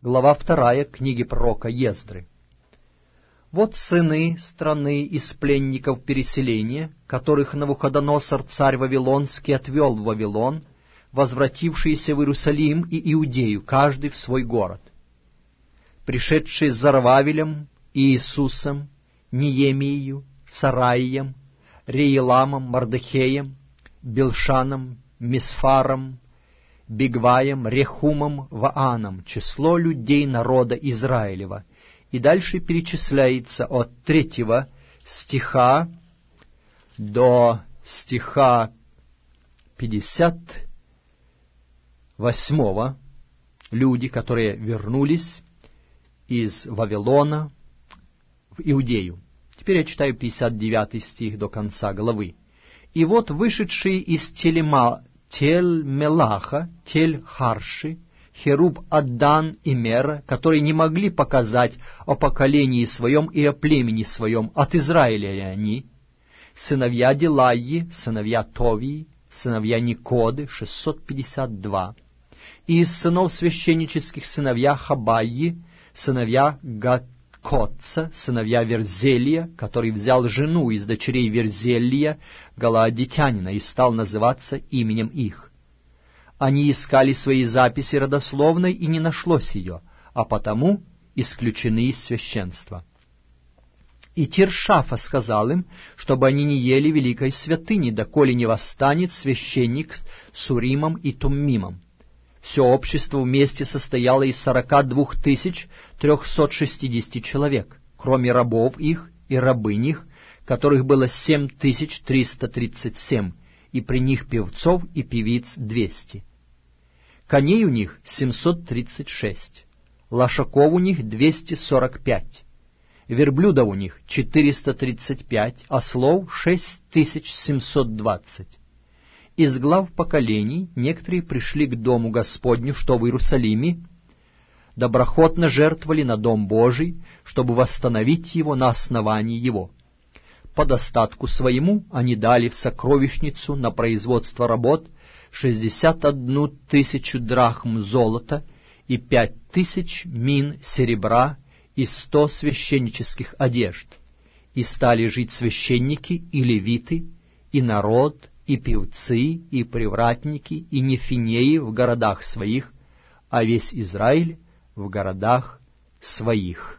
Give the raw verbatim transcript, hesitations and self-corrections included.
Глава вторая книги пророка Ездры. Вот сыны страны из пленников переселения, которых Навуходоносор царь Вавилонский отвел в Вавилон, возвратившиеся в Иерусалим и Иудею, каждый в свой город. Пришедшие с Зарававелем, Иисусом, Неемией, Сараием, Реиламом, Мардахеем, Билшаном, Мисфаром, Бигваем, Рехумом, Вааном, число людей народа Израилева. И дальше перечисляется от третьего стиха до стиха пятьдесят восьмого люди, которые вернулись из Вавилона в Иудею. Теперь я читаю пятьдесят девятый стих до конца главы. «И вот вышедшие из Телема, Тель-Мелаха, Тель-Харши, Херуб, Аддан и Мера, которые не могли показать о поколении своем и о племени своем, от Израиля ли они, сыновья Дилайи, сыновья Товии, сыновья Никоды, шестьсот пятьдесят два, и из сынов священнических сыновья Хабайи, сыновья Гакотца, сыновья Верзелия, который взял жену из дочерей Верзелия, галаадитянина, и стал называться именем их. Они искали свои записи родословной, и не нашлось ее, а потому исключены из священства. И Тиршафа сказал им, чтобы они не ели великой святыни, доколе не восстанет священник с Уримом и Туммимом. Все общество вместе состояло из сорока двух тысяч трехсот шестидесяти человек, кроме рабов их и рабынь их, которых было семь тысяч триста тридцать семь, и при них певцов и певиц двести. Коней у них семьсот тридцать шесть, лошаков у них двести сорок пять, верблюдов у них четыреста тридцать пять, ослов шесть тысяч семьсот двадцать. Из глав поколений некоторые пришли к дому Господню, что в Иерусалиме, доброхотно жертвовали на дом Божий, чтобы восстановить его на основании его. По достатку своему они дали в сокровищницу на производство работ шестьдесят одну тысячу драхм золота и пять тысяч мин серебра и сто священнических одежд. И стали жить священники и левиты, и народ, и певцы, и привратники, и нефинеи в городах своих, а весь Израиль в городах своих».